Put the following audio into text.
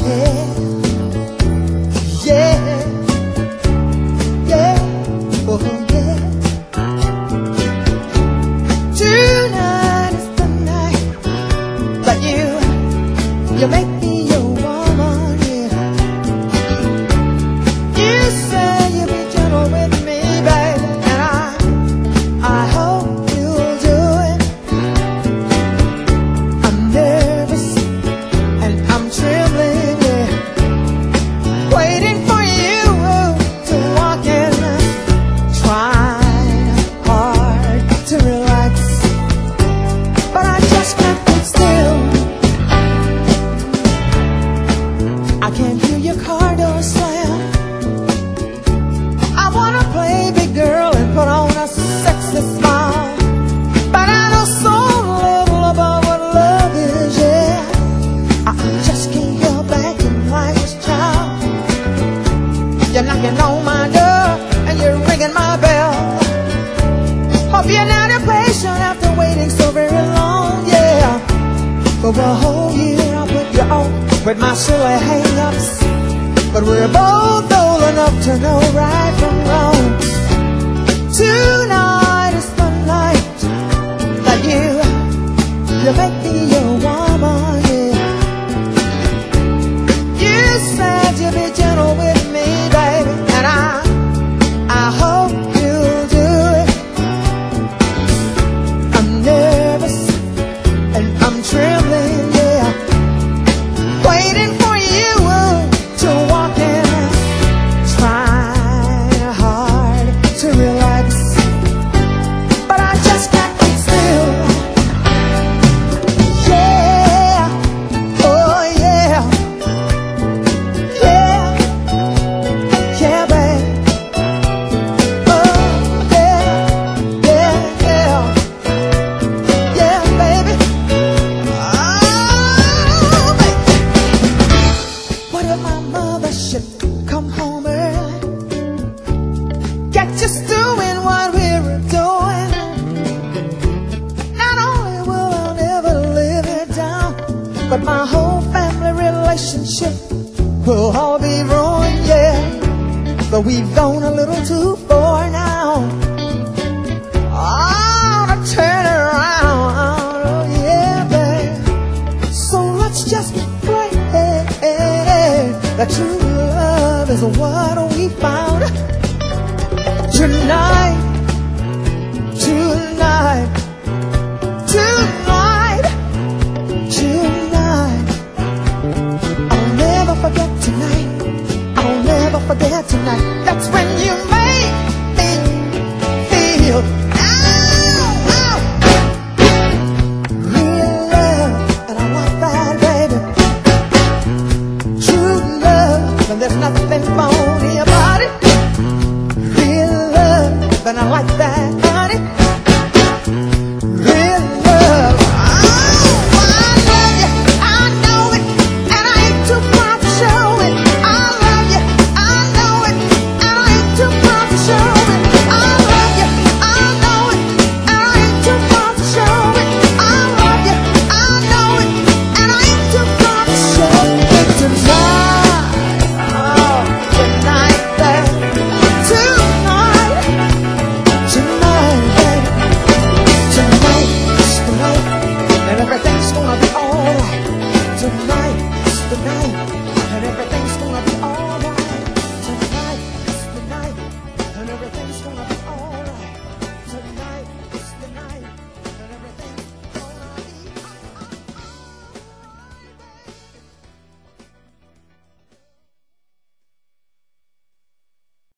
Tonight is the night that you make me your woman, yeah. You say you'll be gentle with me, baby, and I hope you'll do it. I'm nervous and I'm trembling, yeah, waiting for you to walk in, trying hard to relax, but I just can't keep still. I can hear your car door slam. I wanna play big girl and put on a sexy smile, but I know so little about what love is, yeah. I just can't help acting like this child. You're knocking on my door and you're ringing my bell. Hope you're not impatient after waiting so very long, yeah. For a whole year I'll put you on with my silly hang-ups, but we're both old enough to know right from wrong. Tonight is the night that you make me your woman, yeah. You said you'd be gentle with me, baby, and I hope you'll do it. I'm nervous and I'm trembling, yeah, waiting for you to walk in, trying hard to relax, but I just can't keep still. Yeah, oh yeah, yeah, yeah, babe. Oh yeah, yeah, yeah, yeah, baby. Oh, baby. What if my mother should come home early, get just doing what we were doing? Not only will I never live it down, but my whole family relationship will all be ruined, yeah. But we've gone a little too far now. Oh, to turn around, oh yeah, babe. So let's just pray that true love is what we found. Tonight, tonight, tonight, tonight. I'll never forget tonight. I'll never forget tonight. That's when you make me feel real love, and I want that, baby. True love, and there's nothing phony about it. Real love, and I like that, honey. Real love. Oh, I love you, I know it, and I ain't too proud to show it. I love you, I know it, and I ain't too proud to show it. I love you, I know it, and I ain't too proud to show it. I love you, I know it, and I ain't too proud to show it. Tonight, oh, tonight, babe. Tonight, tonight, baby. Tonight is the night, and everything's gonna be alright. Tonight is the night.